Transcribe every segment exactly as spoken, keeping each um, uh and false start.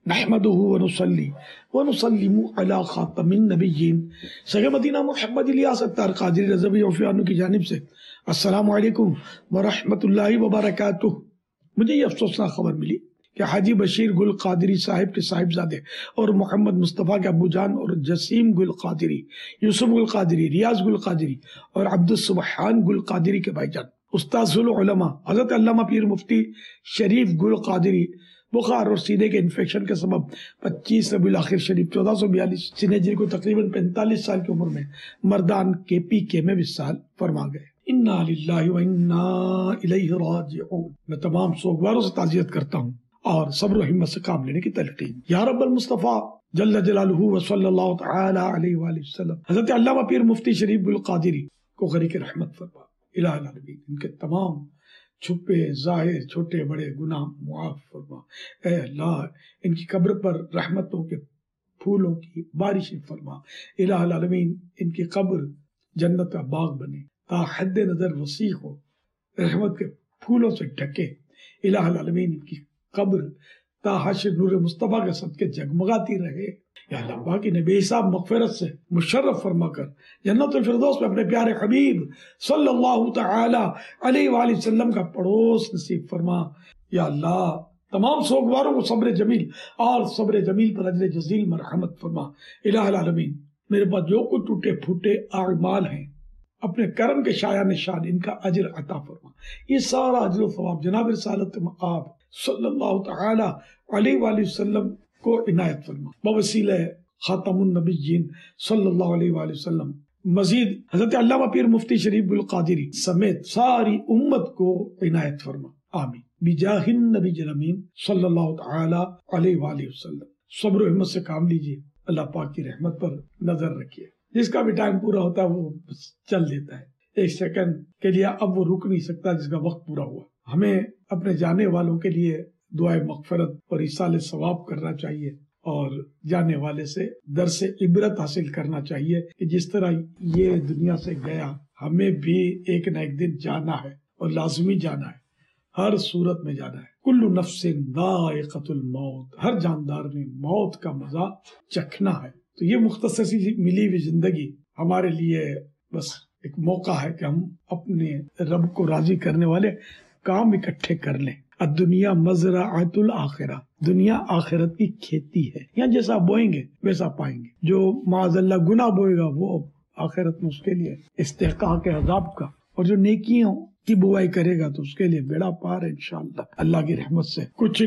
نحمدہ ونصلی ونسلم علی خاتم النبیین صحیح مدینہ محمد الیاس اتار قادری رضوی عفیانو کی جانب سے السلام علیکم ورحمۃ اللہ وبرکاتہ۔ مجھے یہ افسوسناک خبر ملی کہ حاجی بشیر گل قادری صاحب کے صاحبزادے اور محمد مصطفیٰ کے ابو جان اور جسیم گل قادری، یوسف گل قادری، ریاض گل قادری اور عبد السبحان گل قادری کے بھائی جان استاذ العلماء حضرت علامہ پیر مفتی شریف گل قادری بخار اور سینے کے انفیکشن کے سبب پچیس ربیع الاخر شریف چودہ سو بیالیس سینہ ہجری کو تقریباً پینتالیس سال کی عمر میں مردان کے پی کے میں وصال فرما گئے۔ انا للہ و انا الیہ راجعون۔ میں تمام سوگواروں سے تعزیت کرتا ہوں اور صبر و ہمت سے کام لینے کی تلقین۔ یا رب المصطفیٰ جل جلالہ و صلی اللہ تعالی علیہ وآلہ وسلم حضرت علامہ پیر مفتی شریف گل قادری کو غریق رحمت فرما۔ الہ العالمین ان کے تمام چھپے ظاہر چھوٹے بڑے گناہ معاف فرما۔ اے اللہ ان کی قبر پر رحمتوں کے پھولوں کی بارشیں فرما۔ الہ العالمین ان کی قبر جنت کا باغ بنے، تا حد نظر وسیع ہو، رحمت کے پھولوں سے ڈھکے۔ الہ العالمین ان کی قبر تا حشر نور مصطفیٰ کے صدقے جگمگاتی رہے۔ یا اللہ پاک انہیں بے حساب مغفرت سے مشرف فرما کر جنت الفردوس میں اپنے پیارے حبیب صلی اللہ تعالی علیہ وآلہ وسلم کا پڑوس نصیب فرما۔ یا اللہ تمام سوگواروں کو صبر جمیل اور صبر جمیل پر اجر جزیل مرحمت فرما۔ الہ العالمین میرے پاس جو کچھ ٹوٹے پھوٹے اعمال ہیں اپنے کرم کے شایع نشان ان کا اجر عطا فرما۔ یہ سارا اجر و ثواب جناب رسالت مآب صلی اللہ تعالی علیہ وآلہ وسلم کو عنایت فرما بوسیلہ خاتم النبیین صلی اللہ علیہ وآلہ وسلم۔ مزید حضرت علامہ پیر مفتی شریف گل قادری سمیت ساری امت کو عنایت فرما، آمین بجاہ النبی الامین صلی اللہ تعالی علیہ وآلہ وسلم۔ صبر و ہمت سے کام لیجیے، اللہ پاک کی رحمت پر نظر رکھیے۔ جس کا بھی ٹائم پورا ہوتا ہے وہ چل دیتا ہے، ایک سیکنڈ کے لیے اب وہ رک نہیں سکتا جس کا وقت پورا ہوا۔ ہمیں اپنے جانے والوں کے لیے دعائے مغفرت اور ایصال ثواب کرنا چاہیے اور جانے والے سے درس عبرت حاصل کرنا چاہیے کہ جس طرح یہ دنیا سے گیا ہمیں بھی ایک نہ ایک دن جانا ہے اور لازمی جانا ہے، ہر صورت میں جانا ہے۔ کل نفس ذائقۃ الموت، ہر جاندار نے موت کا مزہ چکھنا ہے۔ تو یہ مختصر سی ملی ہوئی زندگی ہمارے لیے بس ایک موقع ہے کہ ہم اپنے رب کو راضی کرنے والے کام اکٹھے کر لیں۔ الدنیا مزرعۃ الآخرہ، دنیا آخرت کی کھیتی ہے، یہاں جیسا بوئیں گے ویسا پائیں گے۔ جو معاذ اللہ گناہ بوئے گا وہ آخرت میں اس کے لیے استحقاق عذاب کا، اور جو نیکیوں کی بوائی کرے گا تو اس کے لیے بیڑا پار ہے انشاءاللہ اللہ کی رحمت سے۔ کچھ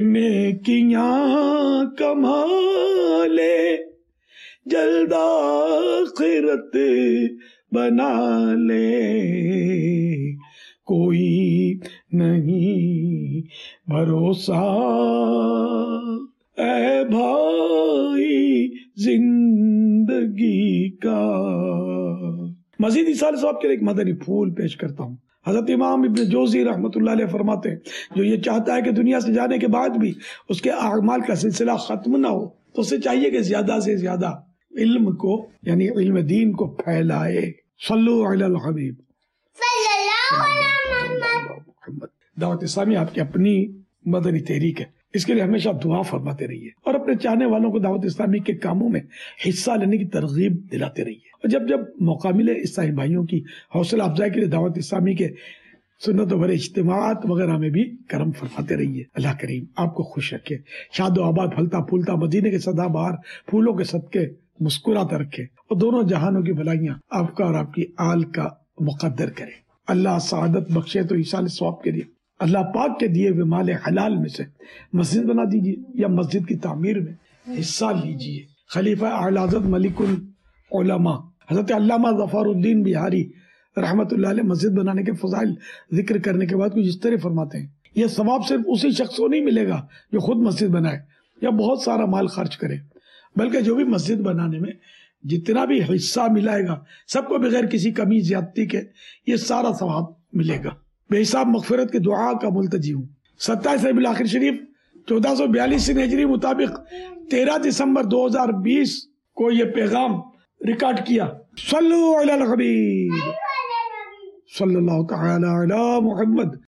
نیکیاں کما لے جلد آخرت بنا لے، کوئی نہیں بھروسہ اے بھائی زندگی کا۔ مزید ایصال ثواب کے لیے ایک مدنی پھول پیش کرتا ہوں۔ حضرت امام ابن جوزی رحمۃ اللہ علیہ فرماتے ہیں جو یہ چاہتا ہے کہ دنیا سے جانے کے بعد بھی اس کے اعمال کا سلسلہ ختم نہ ہو تو اسے چاہیے کہ زیادہ سے زیادہ علم کو یعنی علم دین کو پھیلائے۔ صلو علی الحبیب محمد۔ دعوت اسلامی آپ کی اپنی مدنی تحریک ہے، اس کے لیے ہمیشہ دعا فرماتے رہیے اور اپنے چاہنے والوں کو دعوت اسلامی کے کاموں میں حصہ لینے کی ترغیب دلاتے رہیے، اور جب جب موقع ملے اسلامی بھائیوں کی حوصلہ افزائی کے لیے دعوت اسلامی کے سنت و بڑے اجتماعات وغیرہ میں بھی کرم فرماتے رہیے۔ اللہ کریم آپ کو خوش رکھے، شاد و آباد پھلتا پھولتا مدینے کے سدا بہار پھولوں کے صدقے مسکراتا رکھے، اور دونوں جہانوں کی بھلائیاں آپ کا اور آپ کی آل کا مقدر کرے۔ اللہ سعادت بخشے تو ایصال ثواب کے لیے اللہ پاک کے دیے ہوئے مال حلال میں سے مسجد بنا دیجیے یا مسجد کی تعمیر میں حصہ لیجیے۔ خلیفہ اعلی حضرت ملک العلماء حضرت علامہ ظفر الدین بہاری رحمت اللہ علیہ مسجد بنانے کے فضائل ذکر کرنے کے بعد کچھ اس طرح فرماتے ہیں، یہ ثواب صرف اسی شخص کو نہیں ملے گا جو خود مسجد بنائے یا بہت سارا مال خرچ کرے، بلکہ جو بھی مسجد بنانے میں جتنا بھی حصہ ملائے گا سب کو بغیر کسی کمی زیادتی کے یہ سارا ثواب ملے گا۔ بے حساب مغفرت کی دعا کا ملتجی ہوں۔ ستائیس ربیع الاخر شریف چودہ سو بیالیس ہجری مطابق تیرہ دسمبر دو ہزار بیس کو یہ پیغام ریکارڈ کیا۔ صلو علی الحبیب صلی اللہ تعالی علی محمد۔